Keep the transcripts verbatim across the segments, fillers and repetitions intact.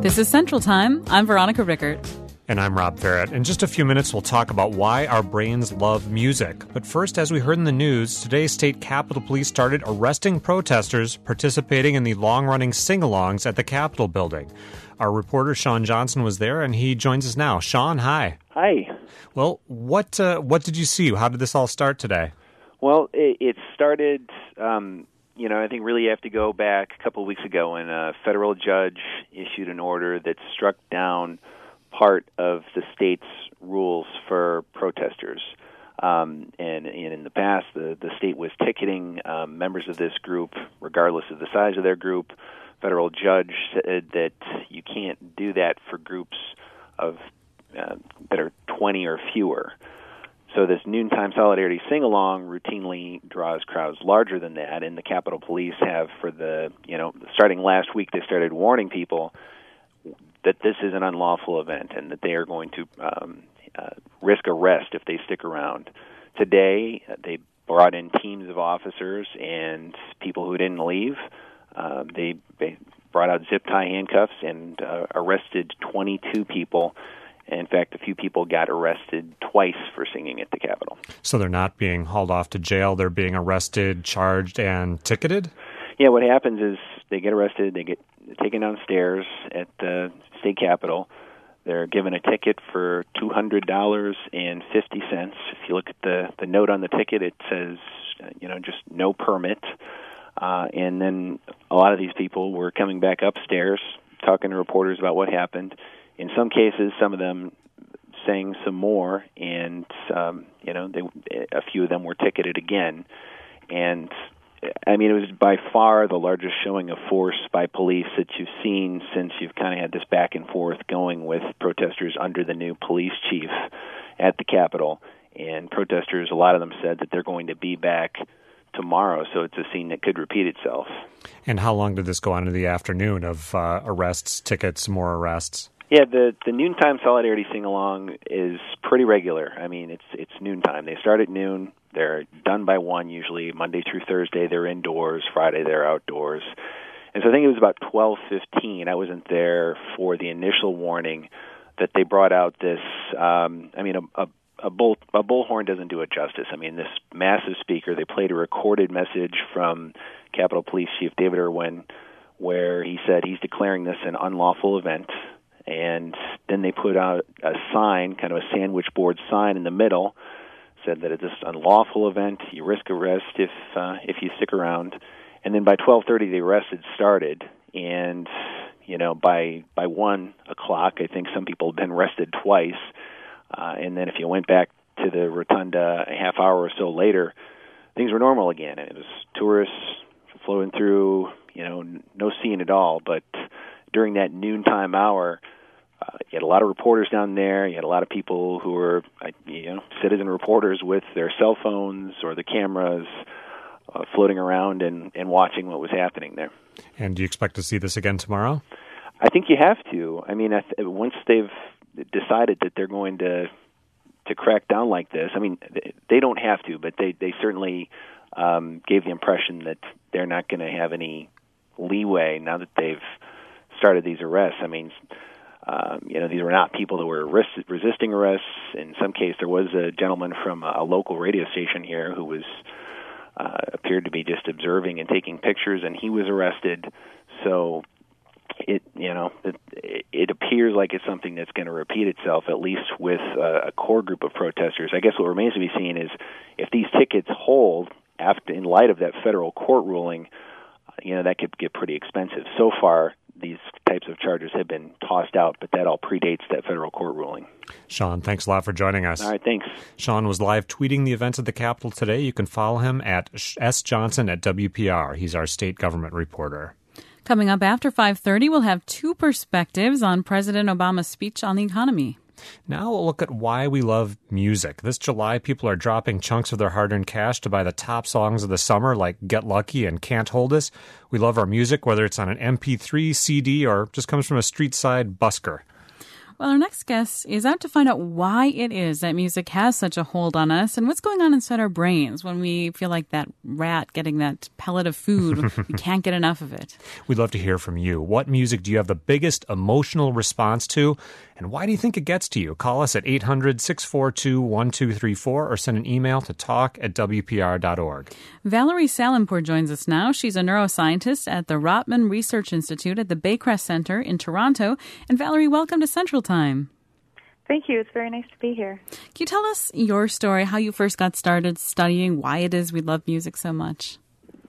This is Central Time. I'm Veronica Rickert. And I'm Rob Ferret. In just a few minutes, we'll talk about why our brains love music. But first, as we heard in the news, today State Capitol Police started arresting protesters participating in the long-running sing-alongs at the Capitol building. Our reporter, Sean Johnson, was there, and he joins us now. Sean, hi. Hi. Well, what uh, what did you see? How did this all start today? Well, it, it started, um, you know, I think really you have to go back a couple of weeks ago when a federal judge issued an order that struck down part of the state's rules for protesters. Um, and, and in the past, the, the state was ticketing um, members of this group, regardless of the size of their group. Federal judge said that you can't do that for groups of uh, that are twenty or fewer. So this noontime solidarity sing-along routinely draws crowds larger than that, and the Capitol Police have, for the, you know, starting last week, they started warning people that this is an unlawful event and that they are going to um, uh, risk arrest if they stick around. Today, they brought in teams of officers and people who didn't leave. Uh, they, they brought out zip-tie handcuffs and uh, arrested twenty-two people. In fact, a few people got arrested twice for singing at the Capitol. So they're not being hauled off to jail. They're being arrested, charged, and ticketed? Yeah, what happens is they get arrested, they get taken downstairs at the state capitol. They're given a ticket for two hundred dollars and fifty cents. If you look at the, the note on the ticket, it says, uh, you know, just no permit. Uh, and then a lot of these people were coming back upstairs, talking to reporters about what happened. In some cases, some of them sang some more, and, um, you know, they, a few of them were ticketed again. And I mean, it was by far the largest showing of force by police that you've seen since you've kind of had this back and forth going with protesters under the new police chief at the Capitol. And protesters, a lot of them said that they're going to be back tomorrow, so it's a scene that could repeat itself. And how long did this go on into the afternoon of uh, arrests, tickets, more arrests? Yeah, the, the noontime solidarity sing-along is pretty regular. I mean, it's it's noontime. They start at noon. They're done by one usually. Monday through Thursday, they're indoors. Friday, they're outdoors. And so I think it was about twelve fifteen. I wasn't there for the initial warning that they brought out this, um, I mean, a, a, a, bull, a bullhorn doesn't do it justice. I mean, this massive speaker, they played a recorded message from Capitol Police Chief David Irwin where he said he's declaring this an unlawful event. And then they put out a sign, kind of a sandwich board sign in the middle, said that it's an unlawful event. You risk arrest if uh, if you stick around. And then by twelve thirty, the arrest had started. And, you know, by by one o'clock, I think some people had been arrested twice. Uh, and then if you went back to the rotunda a half hour or so later, things were normal again. It was tourists flowing through, you know, no scene at all. But during that noontime hour, Uh, you had a lot of reporters down there. You had a lot of people who were, you know, citizen reporters with their cell phones or the cameras uh, floating around and, and watching what was happening there. And do you expect to see this again tomorrow? I think you have to. I mean, I th- once they've decided that they're going to to crack down like this, I mean, they don't have to, but they, they certainly um, gave the impression that they're not going to have any leeway now that they've started these arrests. I mean, Um, you know, these were not people that were res- resisting arrests. In some case, there was a gentleman from a, a local radio station here who was uh, appeared to be just observing and taking pictures, and he was arrested. So it, you know, it, it appears like it's something that's going to repeat itself, at least with uh, a core group of protesters. I guess what remains to be seen is if these tickets hold after, in light of that federal court ruling, you know, that could get pretty expensive. So far, these types of charges have been tossed out, but that all predates that federal court ruling. Sean, thanks a lot for joining us. All right, thanks. Sean was live tweeting the events at the Capitol today. You can follow him at S. Johnson at W P R. He's our state government reporter. Coming up after five thirty, we'll have two perspectives on President Obama's speech on the economy. Now we'll look at why we love music. This July, people are dropping chunks of their hard-earned cash to buy the top songs of the summer, like Get Lucky and Can't Hold Us. We love our music, whether it's on an M P three, C D, or just comes from a street-side busker. Well, our next guest is out to find out why it is that music has such a hold on us and what's going on inside our brains when we feel like that rat getting that pellet of food. We can't get enough of it. We'd love to hear from you. What music do you have the biggest emotional response to? And why do you think it gets to you? Call us at eight hundred, six four two, one two three four or send an email to talk at w p r dot org. Valerie Salimpour joins us now. She's a neuroscientist at the Rotman Research Institute at the Baycrest Center in Toronto. And Valerie, welcome to Central Time. Thank you. It's very nice to be here. Can you tell us your story, how you first got started studying, why it is we love music so much?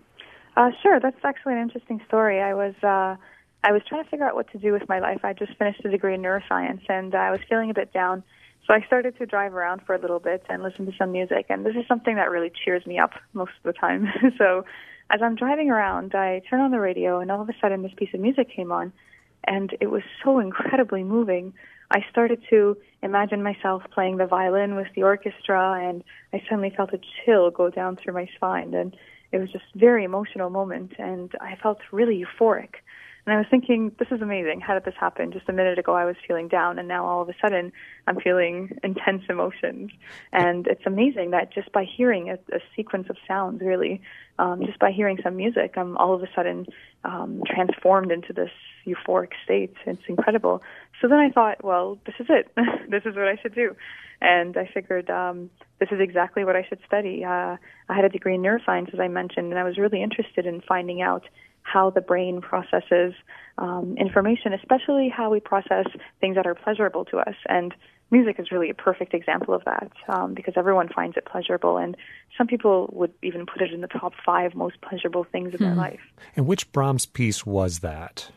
Uh, sure. That's actually an interesting story. I was uh, I was trying to figure out what to do with my life. I just finished a degree in neuroscience, and I was feeling a bit down. So I started to drive around for a little bit and listen to some music, and this is something that really cheers me up most of the time. So as I'm driving around, I turn on the radio, and all of a sudden this piece of music came on, and it was so incredibly moving. I started to imagine myself playing the violin with the orchestra, and I suddenly felt a chill go down through my spine, and it was just a very emotional moment, and I felt really euphoric. And I was thinking, this is amazing. How did this happen? Just a minute ago, I was feeling down, and now all of a sudden, I'm feeling intense emotions. And it's amazing that just by hearing a, a sequence of sounds, really, um, just by hearing some music, I'm all of a sudden um, transformed into this euphoric state. It's incredible. So then I thought, well, this is it. This is what I should do. And I figured um, this is exactly what I should study. Uh, I had a degree in neuroscience, as I mentioned, and I was really interested in finding out how the brain processes um, information, especially how we process things that are pleasurable to us. And music is really a perfect example of that um, because everyone finds it pleasurable, and some people would even put it in the top five most pleasurable things in hmm. their life. And which Brahms piece was that?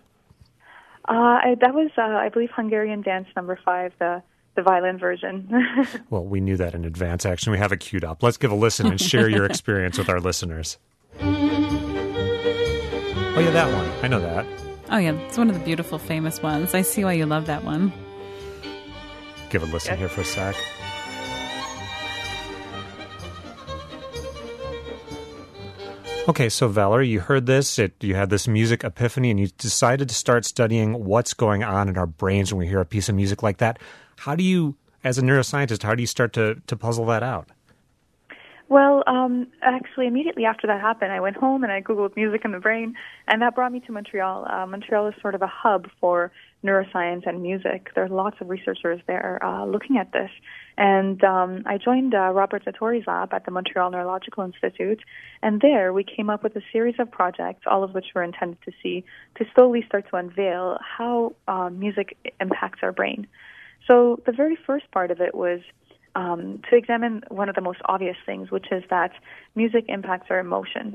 Uh, I, that was, uh, I believe, Hungarian Dance Number Five, the the violin version. Well, we knew that in advance. Actually, we have it queued up. Let's give a listen and share your experience with our listeners. Oh, yeah, that one. I know that. Oh, yeah. It's one of the beautiful, famous ones. I see why you love that one. Give a listen yes. here for a sec. Okay, so Valerie, you heard this. It, you had this music epiphany, and you decided to start studying what's going on in our brains when we hear a piece of music like that. How do you, as a neuroscientist, how do you start to, to puzzle that out? Well, um, actually, immediately after that happened, I went home and I Googled music in the brain, and that brought me to Montreal. Uh, Montreal is sort of a hub for neuroscience and music. There are lots of researchers there uh, looking at this. And um, I joined uh, Robert Zatorri's lab at the Montreal Neurological Institute, and there we came up with a series of projects, all of which were intended to see, to slowly start to unveil how uh, music impacts our brain. So the very first part of it was Um, to examine one of the most obvious things, which is that music impacts our emotions.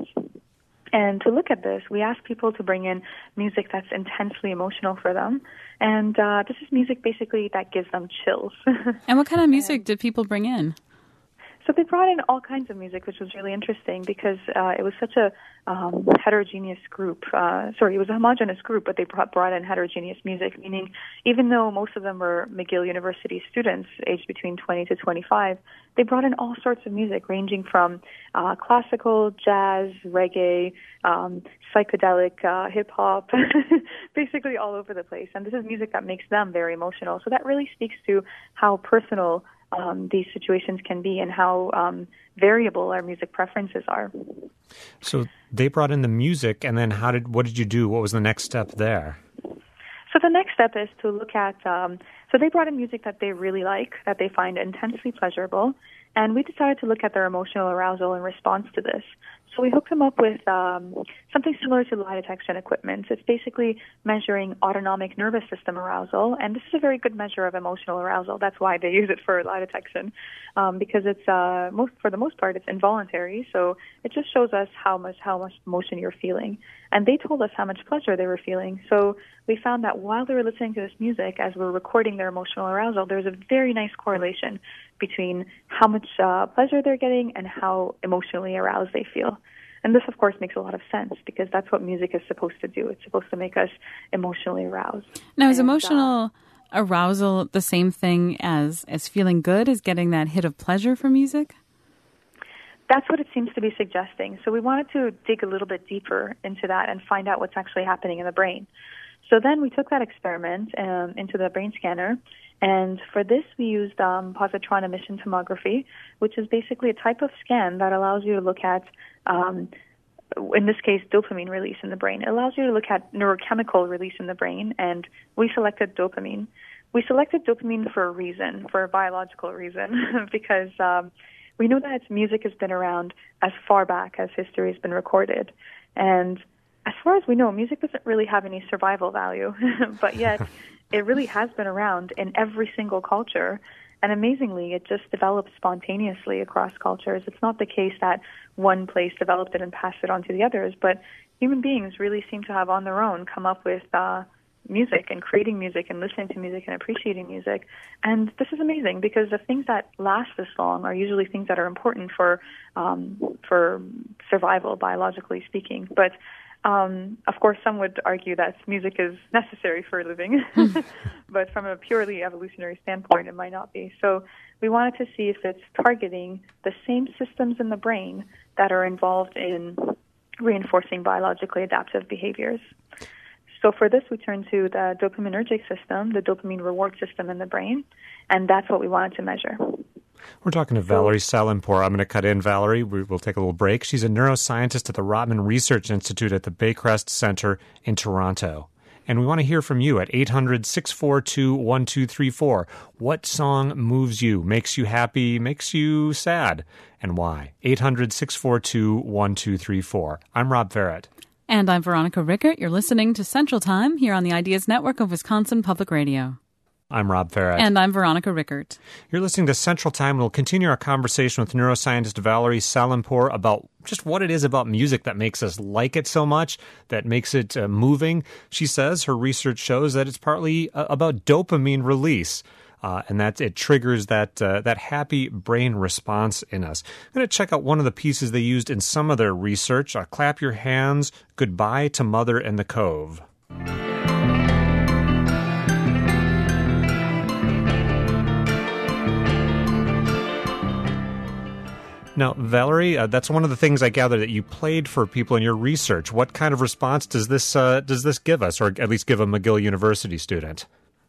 And to look at this, we asked people to bring in music that's intensely emotional for them. And uh, this is music basically that gives them chills. And what kind of music did people bring in? So they brought in all kinds of music, which was really interesting because uh, it was such a um, heterogeneous group. Uh, sorry, it was a homogeneous group, but they brought, brought in heterogeneous music, meaning even though most of them were McGill University students aged between twenty to twenty-five, they brought in all sorts of music ranging from uh, classical, jazz, reggae, um, psychedelic, uh, hip-hop, basically all over the place. And this is music that makes them very emotional. So that really speaks to how personal Um, these situations can be and how um, variable our music preferences are. So they brought in the music, and then how did what did you do? What was the next step there? So the next step is to look at, um, so they brought in music that they really like, that they find intensely pleasurable, and we decided to look at their emotional arousal in response to this. So we hooked them up with um, something similar to lie detection equipment. It's basically measuring autonomic nervous system arousal, and this is a very good measure of emotional arousal. That's why they use it for lie detection, um, because it's uh, most for the most part it's involuntary. So it just shows us how much how much emotion you're feeling, and they told us how much pleasure they were feeling. So we found that while they were listening to this music, as we're recording their emotional arousal, there's a very nice correlation between how much uh, pleasure they're getting and how emotionally aroused they feel. And this, of course, makes a lot of sense because that's what music is supposed to do. It's supposed to make us emotionally aroused. Now, is and, emotional uh, arousal the same thing as, as feeling good, as getting that hit of pleasure from music? That's what it seems to be suggesting. So we wanted to dig a little bit deeper into that and find out what's actually happening in the brain. So then we took that experiment um, into the brain scanner, And for this, we used um, positron emission tomography, which is basically a type of scan that allows you to look at, um, in this case, dopamine release in the brain. It allows you to look at neurochemical release in the brain, and we selected dopamine. We selected dopamine for a reason, for a biological reason, because um, we know that music has been around as far back as history has been recorded. And as far as we know, music doesn't really have any survival value, but yet it really has been around in every single culture. And amazingly, it just developed spontaneously across cultures. It's not the case that one place developed it and passed it on to the others, but human beings really seem to have on their own come up with uh, music and creating music and listening to music and appreciating music. And this is amazing because the things that last this long are usually things that are important for um, for survival, biologically speaking. But Um, of course, some would argue that music is necessary for living, but from a purely evolutionary standpoint, it might not be. So we wanted to see if it's targeting the same systems in the brain that are involved in reinforcing biologically adaptive behaviors. So for this, we turned to the dopaminergic system, the dopamine reward system in the brain, and that's what we wanted to measure. We're talking to Valerie Salonpour. I'm going to cut in, Valerie. We'll take a little break. She's a neuroscientist at the Rotman Research Institute at the Baycrest Center in Toronto. And we want to hear from you at eight hundred, six four two, one two three four. What song moves you, makes you happy, makes you sad, and why? eight hundred, six four two, one two three four. I'm Rob Barrett. And I'm Veronica Rickert. You're listening to Central Time here on the Ideas Network of Wisconsin Public Radio. I'm Rob Farrett. And I'm Veronica Rickert. You're listening to Central Time. We'll continue our conversation with neuroscientist Valerie Salonpour about just what it is about music that makes us like it so much, that makes it uh, moving. She says her research shows that it's partly uh, about dopamine release, uh, and that it triggers that uh, that happy brain response in us. I'm going to check out one of the pieces they used in some of their research. Uh, Clap Your Hands, Goodbye to Mother in the Cove. Now, Valerie, uh, that's one of the things I gather that you played for people in your research. What kind of response does this uh, does this give us, or at least give a McGill University student?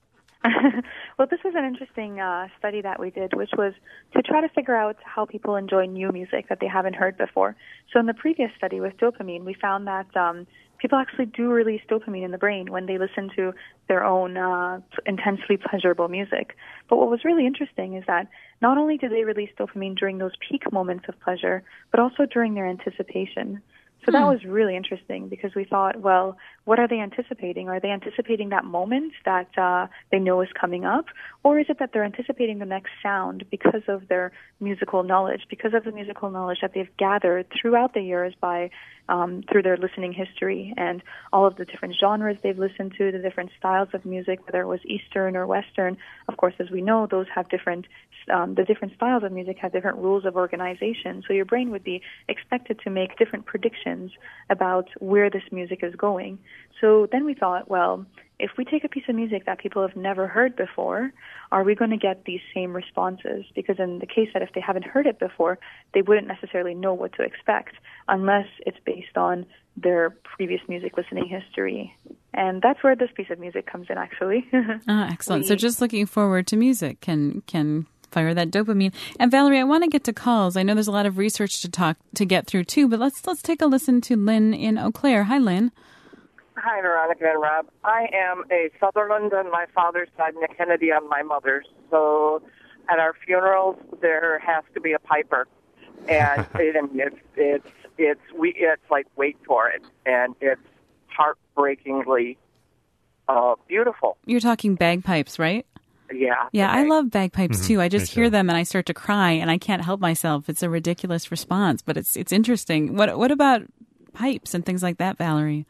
Well, this was an interesting uh, study that we did, which was to try to figure out how people enjoy new music that they haven't heard before. So in the previous study with dopamine, we found that um, people actually do release dopamine in the brain when they listen to their own uh, intensely pleasurable music. But what was really interesting is that not only do they release dopamine during those peak moments of pleasure, but also during their anticipation. So that was really interesting because we thought, well, what are they anticipating? Are they anticipating that moment that uh, they know is coming up? Or is it that they're anticipating the next sound because of their musical knowledge, because of the musical knowledge that they've gathered throughout the years by um, through their listening history and all of the different genres they've listened to, the different styles of music, whether it was Eastern or Western. Of course, as we know, those have different, um, the different styles of music have different rules of organization. So your brain would be expected to make different predictions about where this music is going. So then we thought, well, if we take a piece of music that people have never heard before, are we going to get these same responses? Because in the case that if they haven't heard it before, they wouldn't necessarily know what to expect unless it's based on their previous music listening history. And that's where this piece of music comes in, actually. Ah, excellent. We, so just looking forward to music can can fire that dopamine. And Valerie, I want to get to calls. I know there's a lot of research to talk to get through too, but let's let's take a listen to Lynn in Eau Claire. Hi, Lynn. Hi, Veronica and Rob. I am a Sutherland on my father's side and a Kennedy on my mother's. So at our funerals, there has to be a piper. And it, it's, it's, it's, we, it's like, wait for it. And it's heartbreakingly uh, beautiful. You're talking bagpipes, right? Yeah. Yeah, okay. I love bagpipes, Mm-hmm. too. I just Me hear too. them and I start to cry, and I can't help myself. It's a ridiculous response, but it's it's interesting. What What about pipes and things like that, Valerie?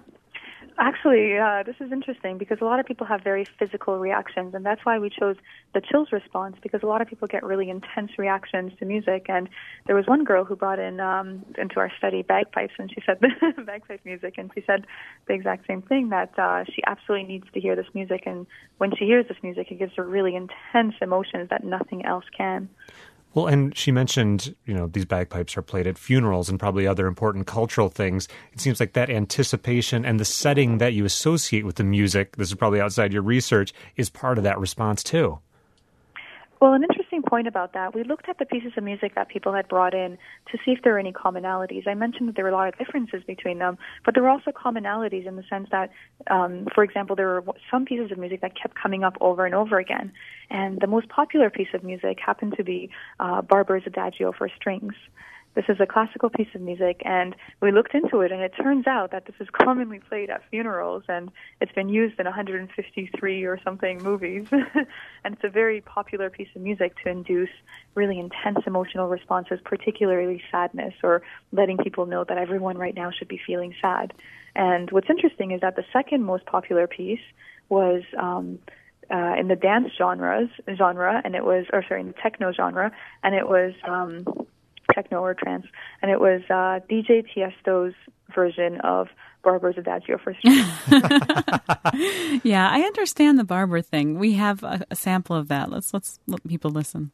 Actually, uh, this is interesting because a lot of people have very physical reactions, and that's why we chose the chills response, because a lot of people get really intense reactions to music. And there was one girl who brought in um, into our study bagpipes, and she said bagpipe music, and she said the exact same thing, that uh, she absolutely needs to hear this music, and when she hears this music, it gives her really intense emotions that nothing else can. Well, and she mentioned, you know, these bagpipes are played at funerals and probably other important cultural things. It seems like that anticipation and the setting that you associate with the music, this is probably outside your research, is part of that response too. Well, an interesting point about that, we looked at the pieces of music that people had brought in to see if there were any commonalities. I mentioned that there were a lot of differences between them, but there were also commonalities in the sense that, um, for example, there were some pieces of music that kept coming up over and over again. And the most popular piece of music happened to be uh, Barber's Adagio for Strings. This is a classical piece of music, and we looked into it, and it turns out that this is commonly played at funerals, and it's been used in one hundred fifty-three or something movies. And it's a very popular piece of music to induce really intense emotional responses, particularly sadness, or letting people know that everyone right now should be feeling sad. And what's interesting is that the second most popular piece was um, uh, in the dance genres genre, and it was, or sorry, in the techno genre, and it was Um, techno or trance, and it was uh, D J Tiesto's version of Barber's Adagio for Strings. Yeah, I understand the Barber thing. We have a, a sample of that. Let's let's let people listen.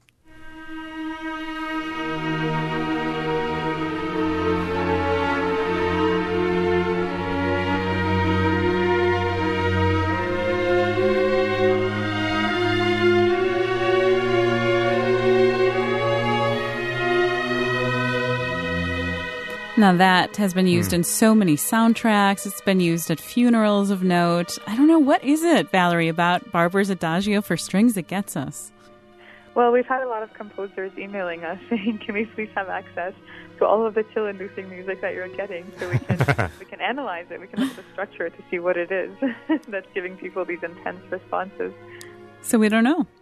Now that has been used mm. in so many soundtracks. It's been used at funerals of note. I don't know, what is it, Valerie, about Barber's Adagio for Strings that gets us? Well, we've had a lot of composers emailing us saying, can we please have access to all of the chill-inducing music that you're getting so we can we can analyze it. We can look at the structure to see what it is that's giving people these intense responses. So we don't know.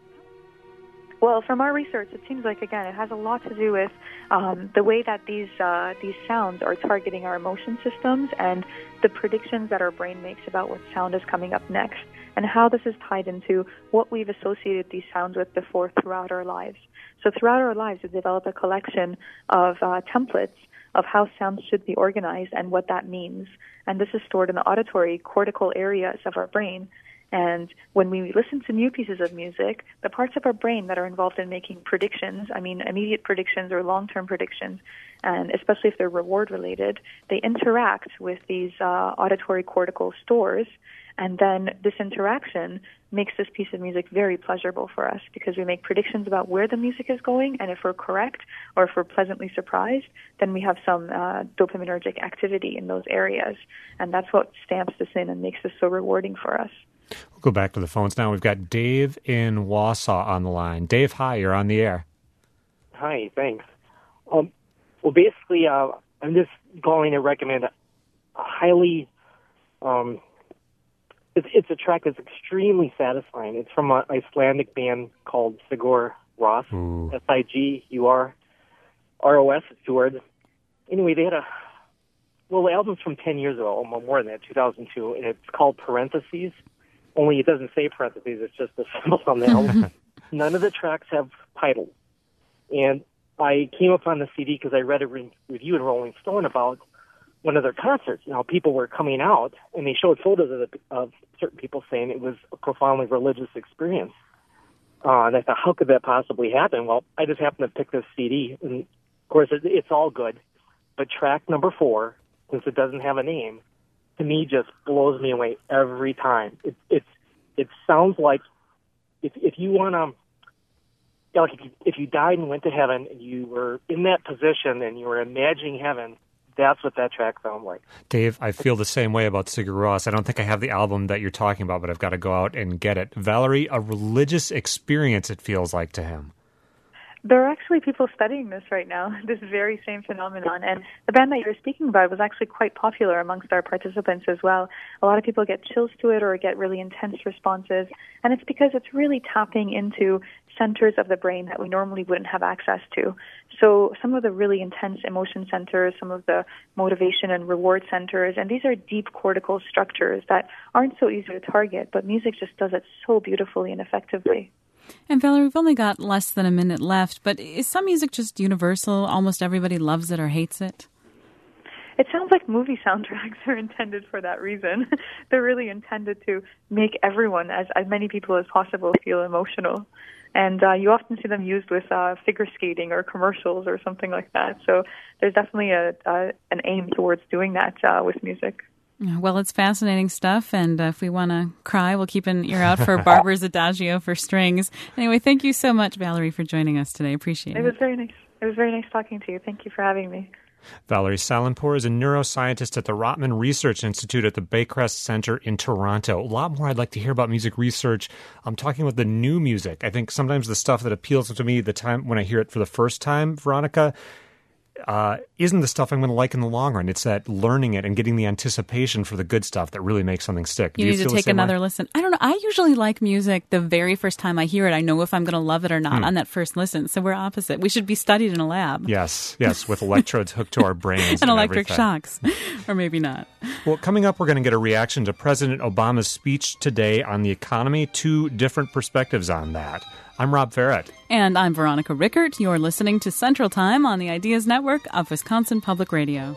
Well, from our research, it seems like, again, it has a lot to do with um, the way that these uh, these sounds are targeting our emotion systems and the predictions that our brain makes about what sound is coming up next, and how this is tied into what we've associated these sounds with before throughout our lives. So throughout our lives, we've developed a collection of uh, templates of how sounds should be organized and what that means. And this is stored in the auditory cortical areas of our brain. And when we listen to new pieces of music, the parts of our brain that are involved in making predictions, I mean immediate predictions or long-term predictions, and especially if they're reward-related, they interact with these uh, auditory cortical stores, and then this interaction makes this piece of music very pleasurable for us because we make predictions about where the music is going, and if we're correct or if we're pleasantly surprised, then we have some uh, dopaminergic activity in those areas, and that's what stamps this in and makes this so rewarding for us. We'll go back to the phones now. We've got Dave in Wausau on the line. Dave, hi, you're on the air. Hi, thanks. Um, well, basically, uh, I'm just going to recommend a highly, um, it's, it's a track that's extremely satisfying. It's from an Icelandic band called Sigur Rós, S I G U R R O S, it's two words. Anyway, they had a, well, the album's from ten years ago, or more than that, two thousand two, and it's called Parentheses. Only it doesn't say parentheses, it's just a symbol on the album. None of the tracks have titles. And I came upon the C D because I read a re- review in Rolling Stone about one of their concerts. You know, people were coming out, and they showed photos of, the, of certain people saying it was a profoundly religious experience. Uh, and I thought, how could that possibly happen? Well, I just happened to pick this C D, and of course, it, it's all good. But track number four, since it doesn't have a name, to me just blows me away every time. It it's it sounds like if if you want to, like if you, if you died and went to heaven and you were in that position and you were imagining heaven, that's what that track sounds like. Dave, I feel the same way about Sigur Rós. I don't think I have the album that you're talking about, but I've got to go out and get it. Valerie, a religious experience it feels like to him. There are actually people studying this right now, this very same phenomenon. And the band that you were speaking about was actually quite popular amongst our participants as well. A lot of people get chills to it or get really intense responses. And it's because it's really tapping into centers of the brain that we normally wouldn't have access to. So some of the really intense emotion centers, some of the motivation and reward centers, and these are deep cortical structures that aren't so easy to target, but music just does it so beautifully and effectively. And Valerie, we've only got less than a minute left, but is some music just universal? Almost everybody loves it or hates it? it sounds like movie soundtracks are intended for that reason. They're really intended to make everyone, as, as many people as possible, feel emotional. And uh, you often see them used with uh, figure skating or commercials or something like that. So there's definitely a, a an aim towards doing that uh, with music. Well, it's fascinating stuff, and uh, if we want to cry, we'll keep an ear out for Barber's Adagio for strings. Anyway, thank you so much, Valerie, for joining us today. Appreciate it. It was very nice. It was very nice talking to you. Thank you for having me. Valerie Salenpour is a neuroscientist at the Rotman Research Institute at the Baycrest Center in Toronto. A lot more I'd like to hear about music research. I'm talking about the new music. I think sometimes the stuff that appeals to me the time when I hear it for the first time, Veronica, uh, isn't the stuff I'm going to like in the long run. It's that learning it and getting the anticipation for the good stuff that really makes something stick. You, Do need you to take another way? listen. I don't know. I usually like music the very first time I hear it. I know if I'm going to love it or not hmm. on that first listen. So we're opposite. We should be studied in a lab. Yes, yes, with electrodes hooked to our brains. and, and electric everything. shocks. Or maybe not. Well, coming up, we're going to get a reaction to President Obama's speech today on the economy. Two different perspectives on that. I'm Rob Farrett. And I'm Veronica Rickert. You're listening to Central Time on the Ideas Network of Wisconsin Public Radio.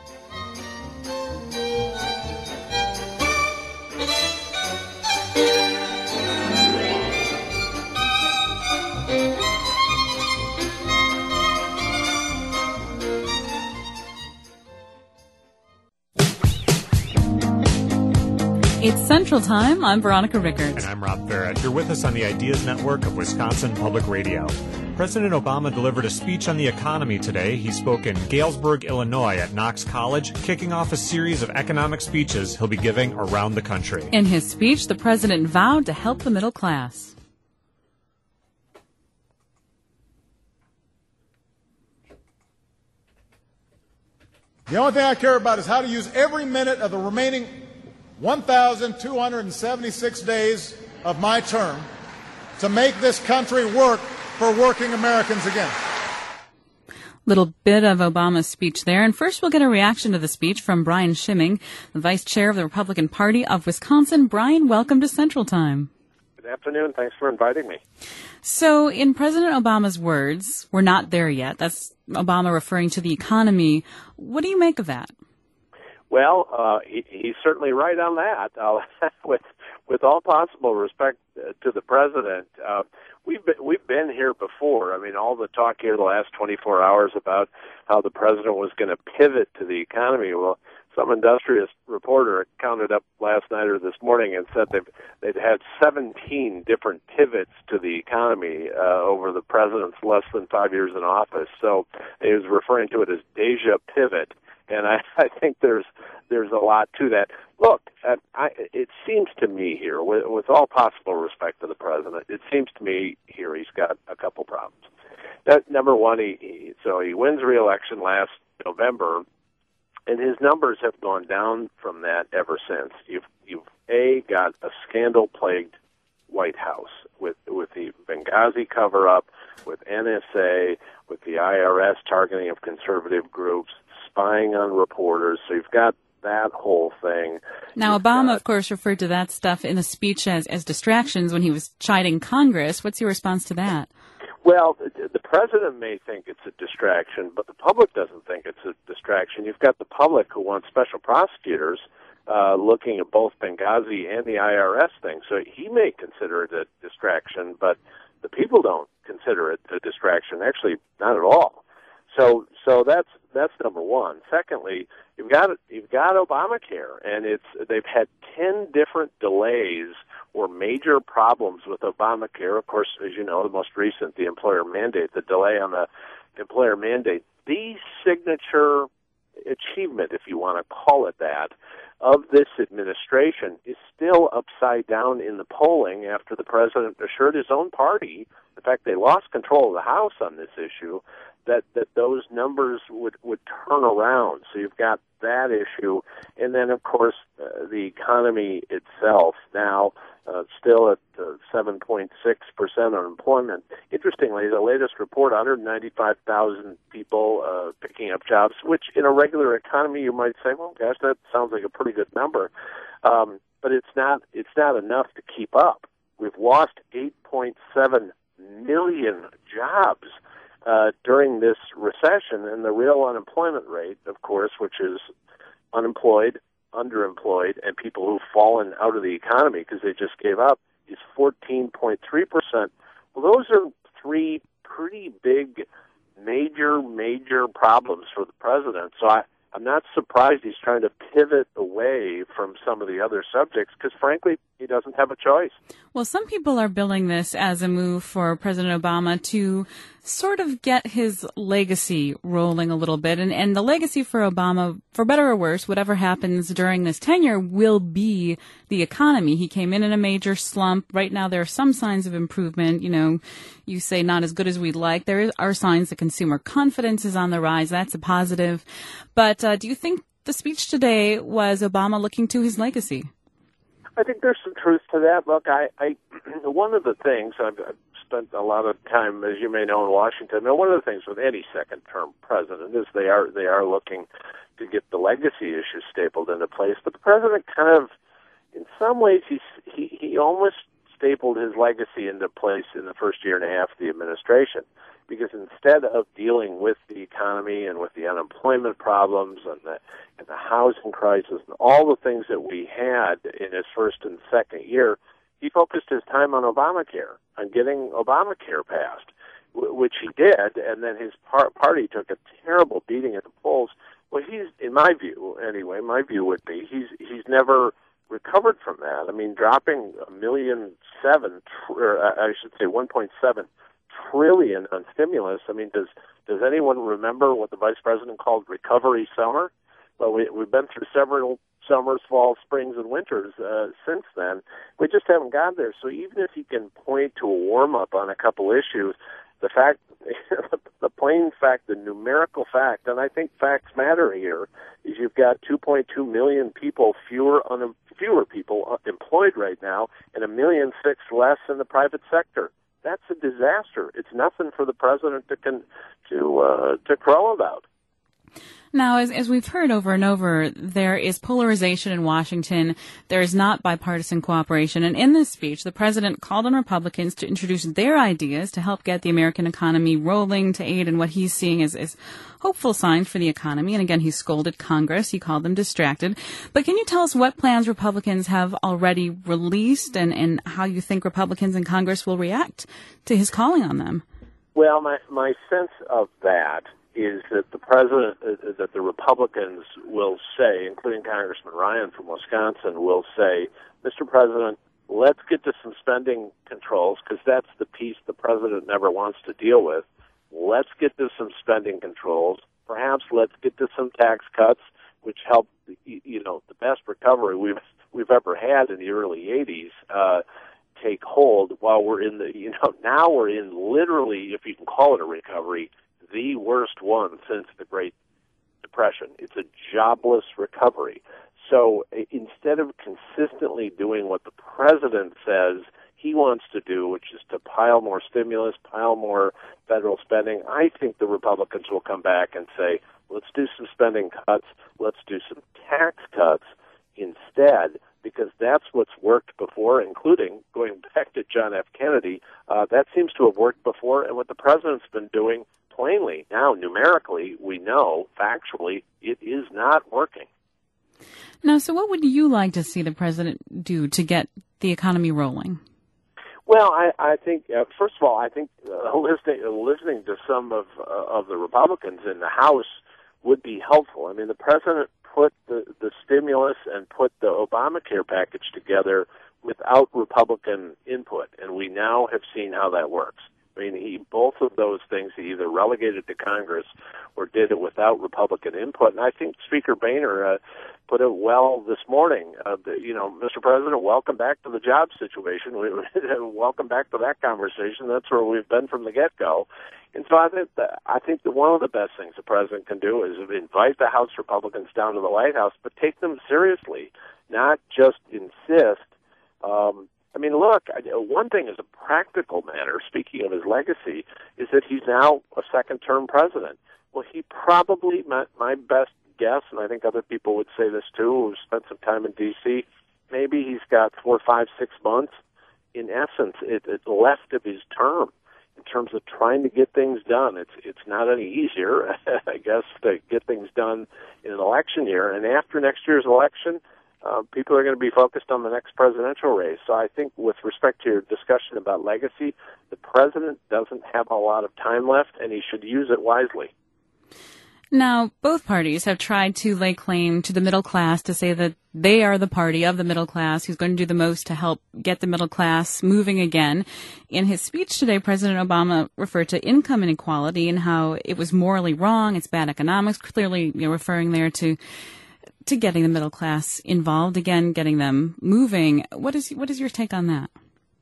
It's Central Time. I'm Veronica Rickert. And I'm Rob Farrett. You're with us on the Ideas Network of Wisconsin Public Radio. President Obama delivered a speech on the economy today. He spoke in Galesburg, Illinois at Knox College, kicking off a series of economic speeches he'll be giving around the country. In his speech, the president vowed to help the middle class. The only thing I care about is how to use every minute of the remaining one thousand two hundred seventy-six days of my term to make this country work for working Americans again. Little bit of Obama's speech there. And first we'll get a reaction to the speech from Brian Schimming, the vice chair of the Republican Party of Wisconsin. Brian, welcome to Central Time. Good afternoon. Thanks for inviting me. So in President Obama's words, we're not there yet. That's Obama referring to the economy. What do you make of that? Well, uh, he, he's certainly right on that. Uh, with with all possible respect uh, to the president, uh, we've been, we've been here before. I mean, all the talk here the last twenty-four hours about how the president was going to pivot to the economy. Well, some industrious reporter counted up last night or this morning and said they've they'd had seventeen different pivots to the economy uh, over the president's less than five years in office. So he was referring to it as deja pivot. And I, I think there's there's a lot to that. Look, uh, I, it seems to me here, with, with all possible respect to the president, it seems to me here he's got a couple problems. That, number one, he, he so he wins re-election last November, and his numbers have gone down from that ever since. You've you've a got a scandal-plagued White House with with the Benghazi cover-up, with N S A, with the I R S targeting of conservative groups, spying on reporters. So you've got that whole thing. Now, you've Obama, got, of course, referred to that stuff in the speech as, as distractions when he was chiding Congress. What's your response to that? Well, the president may think it's a distraction, but the public doesn't think it's a distraction. You've got the public who wants special prosecutors uh, looking at both Benghazi and the I R S thing. So he may consider it a distraction, but the people don't consider it a distraction. Actually, not at all. So, so that's that's number one. Secondly, you've got you've got Obamacare, and it's they've had ten different delays or major problems with Obamacare. Of course, as you know, the most recent, the employer mandate, the delay on the employer mandate, the signature achievement, if you want to call it that, of this administration is still upside down in the polling after the president assured his own party, in fact, they lost control of the House on this issue, that, that those numbers would, would turn around. So you've got that issue. And then, of course, uh, the economy itself now uh, still at uh, seven point six percent unemployment. Interestingly, the latest report, one hundred ninety-five thousand people uh, picking up jobs, which in a regular economy you might say, well, gosh, that sounds like a pretty good number. Um, but it's not, it's not enough to keep up. We've lost eight point seven million jobs uh, during this recession. And the real unemployment rate, of course, which is unemployed, underemployed, and people who've fallen out of the economy because they just gave up, is fourteen point three percent. Well, those are three pretty big, major, major problems for the president. So I, I'm not surprised he's trying to pivot away from some of the other subjects because, frankly, he doesn't have a choice. Well, some people are billing this as a move for President Obama to sort of get his legacy rolling a little bit. And, and the legacy for Obama, for better or worse, whatever happens during this tenure, will be the economy. He came in in a major slump. Right now, there are some signs of improvement. You know, you say not as good as we'd like. There are signs that consumer confidence is on the rise. That's a positive. But uh, do you think the speech today was Obama looking to his legacy? I think there's some truth to that. Look, I, I one of the things I've, I've spent a lot of time, as you may know, in Washington. Now, one of the things with any second-term president is they are they are looking to get the legacy issues stapled into place. But the president kind of, in some ways, he's, he he almost stapled his legacy into place in the first year and a half of the administration. Because instead of dealing with the economy and with the unemployment problems and the, and the housing crisis and all the things that we had in his first and second year, he focused his time on Obamacare, on getting Obamacare passed, w- which he did, and then his par- party took a terrible beating at the polls. Well, he's, in my view, anyway, my view would be he's he's never recovered from that. I mean, dropping a million seven, or I should say one point seven trillion on stimulus. I mean, does does anyone remember what the vice president called recovery summer? Well, we, we've been through several summers, falls, springs, and winters uh, since then. We just haven't got there. So even if he can point to a warm-up on a couple issues, the fact, the plain fact, the numerical fact, and I think facts matter here, is you've got two point two million people fewer un- fewer people employed right now, and a million six less in the private sector. That's a disaster. It's nothing for the president to con- to uh, to crow about. Now, as, as we've heard over and over, there is polarization in Washington. There is not bipartisan cooperation. And in this speech, the president called on Republicans to introduce their ideas to help get the American economy rolling, to aid in what he's seeing as, as hopeful signs for the economy. And again, he scolded Congress. He called them distracted. But can you tell us what plans Republicans have already released and, and how you think Republicans in Congress will react to his calling on them? Well, my, my sense of that is that the president, uh, that the Republicans will say, including Congressman Ryan from Wisconsin, will say, Mister President, let's get to some spending controls, because that's the piece the president never wants to deal with. Let's get to some spending controls. Perhaps let's get to some tax cuts, which help, you know, the best recovery we've we've ever had in the early eighties uh, take hold. While we're in the, you know, now we're in literally, if you can call it a recovery, the worst one since the Great Depression. It's a jobless recovery. So instead of consistently doing what the president says he wants to do, which is to pile more stimulus, pile more federal spending, I think the Republicans will come back and say, let's do some spending cuts, let's do some tax cuts instead, because that's what's worked before, including going back to John F. Kennedy. Uh, that seems to have worked before, and what the president's been doing plainly, now numerically, we know, factually, it is not working. Now, so what would you like to see the president do to get the economy rolling? Well, I, I think, uh, first of all, I think uh, listening, uh, listening to some of uh, of the Republicans in the House would be helpful. I mean, the president put the, the stimulus and put the Obamacare package together without Republican input, and we now have seen how that works. I mean, he, both of those things, he either relegated to Congress or did it without Republican input. And I think Speaker Boehner uh, put it well this morning. Uh, the, you know, Mister President, welcome back to the job situation. We, welcome back to that conversation. That's where we've been from the get-go. And so I think that, I think that one of the best things the president can do is invite the House Republicans down to the White House, but take them seriously, not just insist. Um, I mean, look, one thing as a practical matter, speaking of his legacy, is that he's now a second-term president. Well, he probably, my, my best guess, and I think other people would say this too, who've spent some time in D C, maybe he's got four, five, six months, in essence, it, it left of his term. And terms of trying to get things done. It's it's not any easier, I guess, to get things done in an election year. And after next year's election, uh, people are going to be focused on the next presidential race. So I think with respect to your discussion about legacy, the president doesn't have a lot of time left, and he should use it wisely. Now, both parties have tried to lay claim to the middle class, to say that they are the party of the middle class who's going to do the most to help get the middle class moving again. In his speech today, President Obama referred to income inequality and how it was morally wrong, it's bad economics, clearly, you know, referring there to to getting the middle class involved again, getting them moving. What is what is your take on that?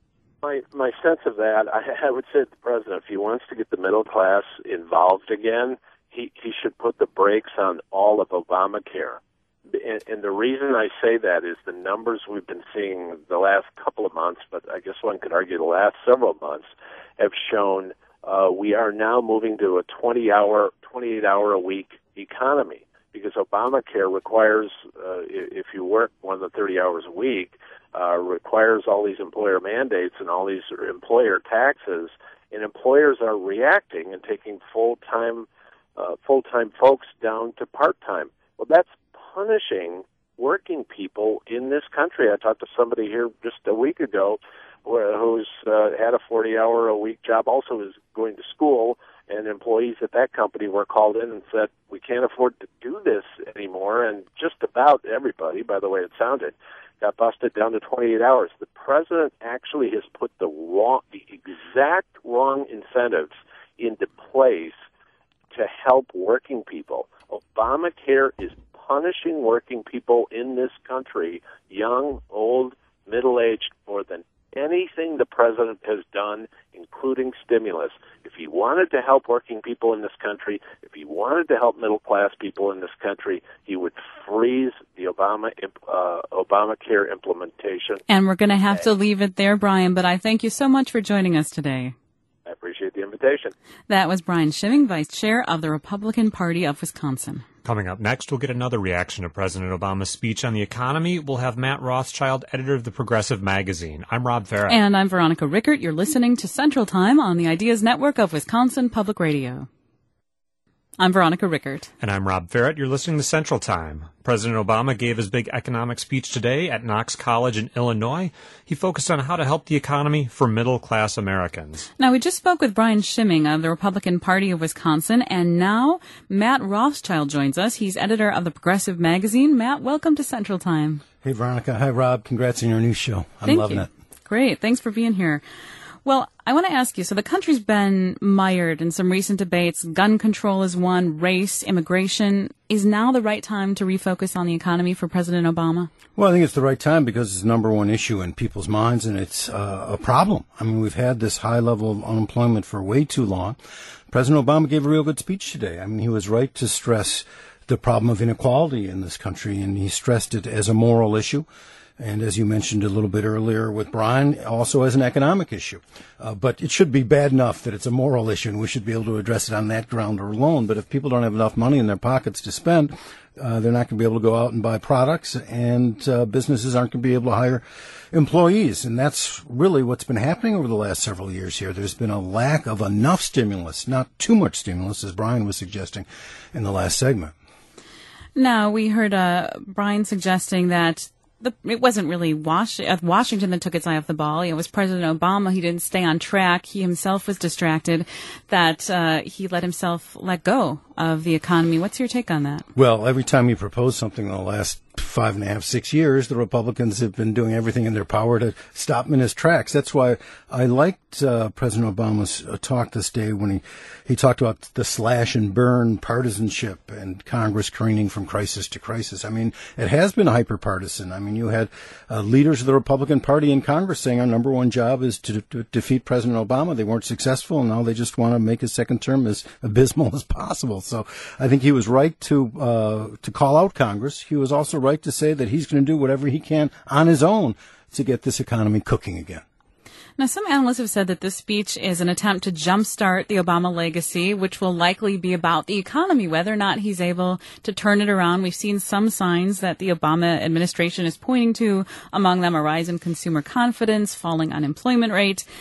My my sense of that, I, I would say to the president, if he wants to get the middle class involved again, He, he should put the brakes on all of Obamacare. And, and the reason I say that is the numbers we've been seeing the last couple of months, but I guess one could argue the last several months, have shown uh, we are now moving to a twenty-hour, twenty-eight hour a week economy, because Obamacare requires, uh, if you work more than thirty hours a week, uh, requires all these employer mandates and all these employer taxes, and employers are reacting and taking full-time Uh, full-time folks down to part-time. Well, that's punishing working people in this country. I talked to somebody here just a week ago where, who's uh, had a forty-hour-a-week job, also is going to school, and employees at that company were called in and said, we can't afford to do this anymore, and just about everybody, by the way it sounded, got busted down to twenty-eight hours. The president actually has put the wrong, the exact wrong incentives into place to help working people. Obamacare is punishing working people in this country, young, old, middle-aged, more than anything the president has done, including stimulus. If he wanted to help working people in this country, if he wanted to help middle-class people in this country, he would freeze the Obama uh, Obamacare implementation. And we're going to have to leave it there, Brian, but I thank you so much for joining us today. I appreciate the invitation. That was Brian Schimming, Vice Chair of the Republican Party of Wisconsin. Coming up next, we'll get another reaction to President Obama's speech on the economy. We'll have Matt Rothschild, editor of the Progressive Magazine. I'm Rob Farah. And I'm Veronica Rickert. You're listening to Central Time on the Ideas Network of Wisconsin Public Radio. I'm Veronica Rickert. And I'm Rob Farrett. You're listening to Central Time. President Obama gave his big economic speech today at Knox College in Illinois. He focused on how to help the economy for middle-class Americans. Now, we just spoke with Brian Schimming of the Republican Party of Wisconsin, and now Matt Rothschild joins us. He's editor of the Progressive Magazine. Matt, welcome to Central Time. Hey, Veronica. Hi, Rob. Congrats on your new show. I'm Thank loving you. it. Great. Thanks for being here. Well, I want to ask you, so the country's been mired in some recent debates. Gun control is one, race, immigration. Is now the right time to refocus on the economy for President Obama? Well, I think it's the right time because it's the number one issue in people's minds, and it's uh, a problem. I mean, we've had this high level of unemployment for way too long. President Obama gave a real good speech today. I mean, he was right to stress the problem of inequality in this country, and he stressed it as a moral issue. And as you mentioned a little bit earlier with Brian, also as an economic issue. Uh, but it should be bad enough that it's a moral issue, and we should be able to address it on that ground alone. But if people don't have enough money in their pockets to spend, uh, they're not going to be able to go out and buy products, and uh, businesses aren't going to be able to hire employees. And that's really what's been happening over the last several years here. There's been a lack of enough stimulus, not too much stimulus, as Brian was suggesting in the last segment. Now, we heard uh, Brian suggesting that The, it wasn't really Was- uh, Washington that took its eye off the ball. It was President Obama. He didn't stay on track. He himself was distracted, that uh, he let himself let go of the economy. What's your take on that? Well, every time he proposed something in the last five and a half, six years, the Republicans have been doing everything in their power to stop him in his tracks. That's why I liked uh, President Obama's uh, talk this day when he, he talked about the slash and burn partisanship and Congress careening from crisis to crisis. I mean, it has been hyper-partisan. I mean, you had uh, leaders of the Republican Party in Congress saying our number one job is to, to defeat President Obama. They weren't successful, and now they just want to make his second term as abysmal as possible. So I think he was right to uh, to call out Congress. He was also right to say that he's going to do whatever he can on his own to get this economy cooking again. Now, some analysts have said that this speech is an attempt to jumpstart the Obama legacy, which will likely be about the economy, whether or not he's able to turn it around. We've seen some signs that the Obama administration is pointing to, among them a rise in consumer confidence, falling unemployment rate.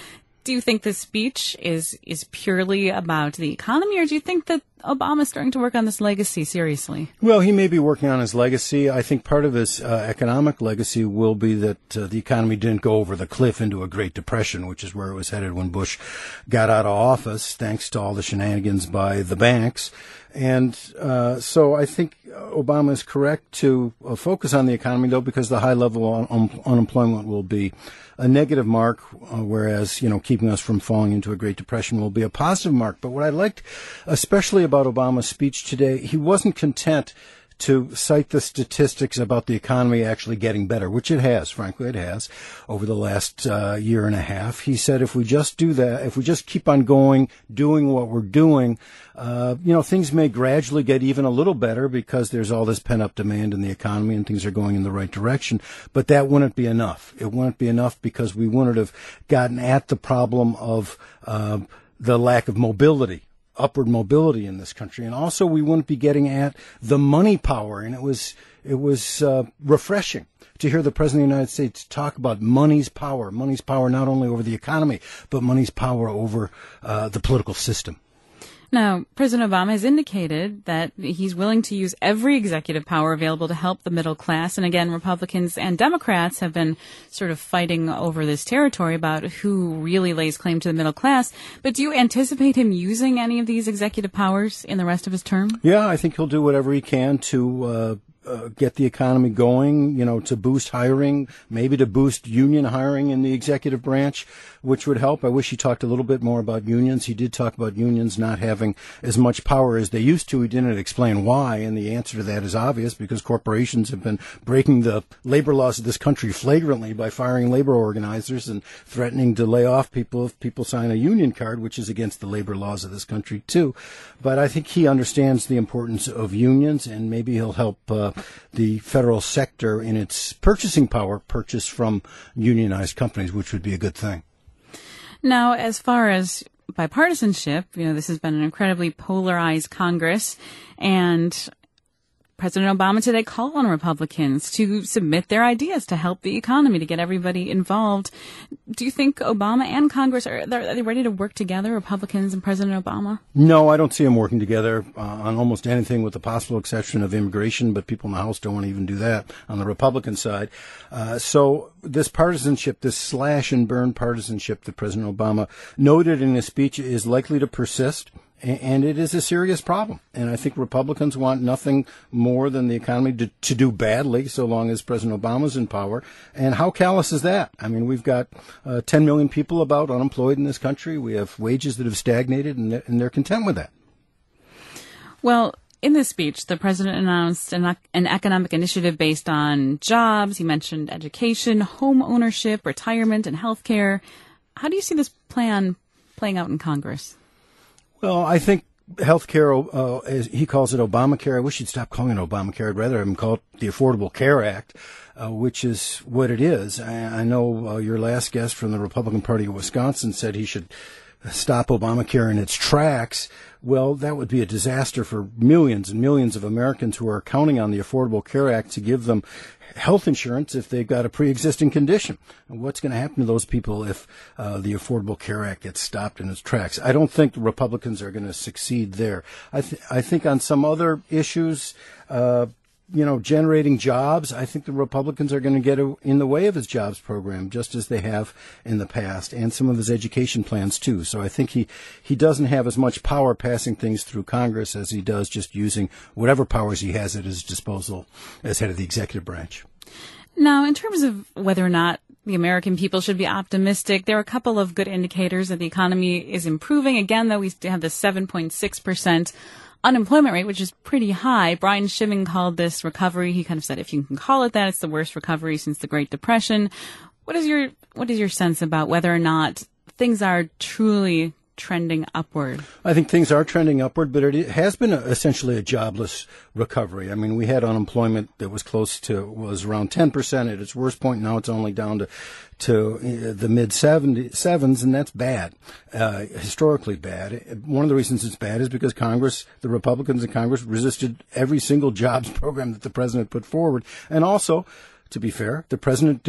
Do you think this speech is is purely about the economy, or do you think that Obama's starting to work on this legacy seriously? Well, he may be working on his legacy. I think part of his uh, economic legacy will be that uh, the economy didn't go over the cliff into a Great Depression, which is where it was headed when Bush got out of office, thanks to all the shenanigans by the banks. And uh, so I think Obama is correct to uh, focus on the economy, though, because the high level of un- unemployment will be a negative mark, uh, whereas, you know, keeping us from falling into a Great Depression will be a positive mark. But what I liked especially about Obama's speech today, he wasn't content to cite the statistics about the economy actually getting better, which it has, frankly, it has, over the last uh, year and a half. He said if we just do that, if we just keep on going, doing what we're doing, uh, you know, things may gradually get even a little better because there's all this pent-up demand in the economy and things are going in the right direction. But that wouldn't be enough. It wouldn't be enough because we wouldn't have gotten at the problem of uh, the lack of mobility. Upward mobility in this country, and also we wouldn't be getting at the money power. And it was it was uh, refreshing to hear the President of the United States talk about money's power, money's power not only over the economy, but money's power over uh, the political system. Now, President Obama has indicated that he's willing to use every executive power available to help the middle class. And again, Republicans and Democrats have been sort of fighting over this territory about who really lays claim to the middle class. But do you anticipate him using any of these executive powers in the rest of his term? Yeah, I think he'll do whatever he can to uh, uh, get the economy going, you know, to boost hiring, maybe to boost union hiring in the executive branch, which would help. I wish he talked a little bit more about unions. He did talk about unions not having as much power as they used to. He didn't explain why, and the answer to that is obvious, because corporations have been breaking the labor laws of this country flagrantly by firing labor organizers and threatening to lay off people if people sign a union card, which is against the labor laws of this country, too. But I think he understands the importance of unions, and maybe he'll help uh, the federal sector in its purchasing power purchase from unionized companies, which would be a good thing. Now, as far as bipartisanship, you know, this has been an incredibly polarized Congress, and President Obama today called on Republicans to submit their ideas to help the economy, to get everybody involved. Do you think Obama and Congress, are, are they ready to work together, Republicans and President Obama? No, I don't see them working together uh, on almost anything, with the possible exception of immigration, but people in the House don't want to even do that on the Republican side. Uh, so this partisanship, this slash and burn partisanship that President Obama noted in his speech is likely to persist. And it is a serious problem. And I think Republicans want nothing more than the economy to, to do badly so long as President Obama's in power. And how callous is that? I mean, we've got uh, ten million people about unemployed in this country. We have wages that have stagnated, and they're, and they're content with that. Well, in this speech, the president announced an, an economic initiative based on jobs. He mentioned education, home ownership, retirement, and health care. How do you see this plan playing out in Congress? Well, I think health care, uh, as he calls it, Obamacare. I wish he'd stop calling it Obamacare. I'd rather have him call it the Affordable Care Act, uh, which is what it is. I, I know uh, your last guest from the Republican Party of Wisconsin said he should stop Obamacare in its tracks. Well, that would be a disaster for millions and millions of Americans who are counting on the Affordable Care Act to give them health insurance if they've got a pre-existing condition. And what's going to happen to those people if uh, the Affordable Care Act gets stopped in its tracks? I don't think the Republicans are going to succeed there. I, th- I think on some other issues, uh, you know, generating jobs, I think the Republicans are going to get in the way of his jobs program, just as they have in the past, and some of his education plans, too. So I think he, he doesn't have as much power passing things through Congress as he does just using whatever powers he has at his disposal as head of the executive branch. Now, in terms of whether or not the American people should be optimistic, there are a couple of good indicators that the economy is improving. Again, though, we have the seven point six percent unemployment rate, which is pretty high. Brian Schimming called this recovery. He kind of said, if you can call it that, it's the worst recovery since the Great Depression. What is your what is your sense about whether or not things are truly trending upward? I think things are trending upward, but it has been a, essentially a jobless recovery. I mean, we had unemployment that was close to, was around ten percent at its worst point. Now it's only down to to the mid sevens, and that's bad, uh, historically bad. One of the reasons it's bad is because Congress, the Republicans in Congress, resisted every single jobs program that the president put forward. And also, to be fair, the president did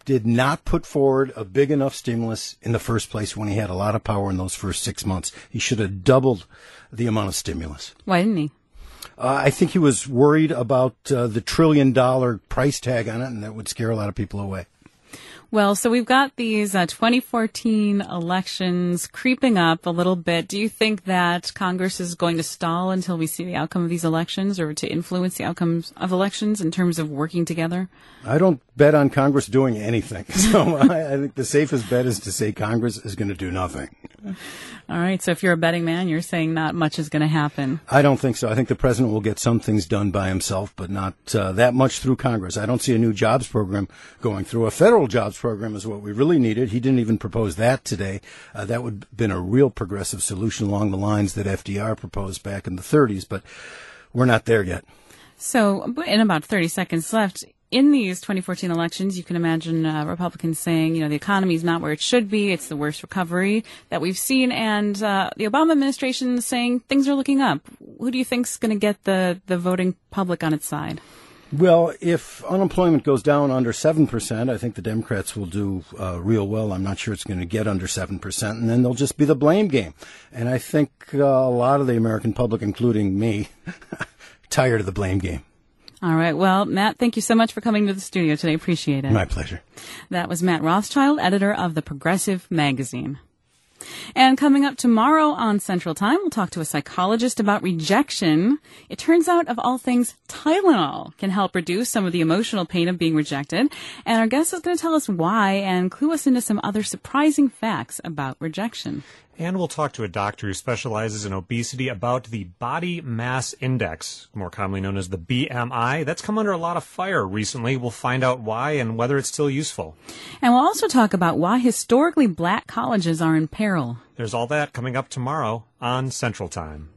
did not put forward a big enough stimulus in the first place when he had a lot of power in those first six months. He should have doubled the amount of stimulus. Why didn't he? Uh, I think he was worried about uh, the trillion dollar price tag on it, and that would scare a lot of people away. Well, so we've got these uh, twenty fourteen elections creeping up a little bit. Do you think that Congress is going to stall until we see the outcome of these elections, or to influence the outcomes of elections in terms of working together? I don't bet on Congress doing anything. So I, I think the safest bet is to say Congress is going to do nothing. All right. So if you're a betting man, you're saying not much is going to happen. I don't think so. I think the president will get some things done by himself, but not uh, that much through Congress. I don't see a new jobs program going through. A federal jobs program is what we really needed. He didn't even propose that today. Uh, that would have been a real progressive solution along the lines that F D R proposed back in the thirties, but we're not there yet. So in about thirty seconds left, in these twenty fourteen elections, you can imagine uh, Republicans saying, you know, the economy is not where it should be. It's the worst recovery that we've seen. And uh, the Obama administration is saying things are looking up. Who do you think is going to get the, the voting public on its side? Well, if unemployment goes down under seven percent, I think the Democrats will do uh, real well. I'm not sure it's going to get under seven percent, and then there'll just be the blame game. And I think uh, a lot of the American public, including me, tired of the blame game. All right. Well, Matt, thank you so much for coming to the studio today. Appreciate it. My pleasure. That was Matt Rothschild, editor of the Progressive Magazine. And coming up tomorrow on Central Time, we'll talk to a psychologist about rejection. It turns out, of all things, Tylenol can help reduce some of the emotional pain of being rejected. And our guest is going to tell us why and clue us into some other surprising facts about rejection. And we'll talk to a doctor who specializes in obesity about the body mass index, more commonly known as the B M I. That's come under a lot of fire recently. We'll find out why and whether it's still useful. And we'll also talk about why historically black colleges are in peril. There's all that coming up tomorrow on Central Time.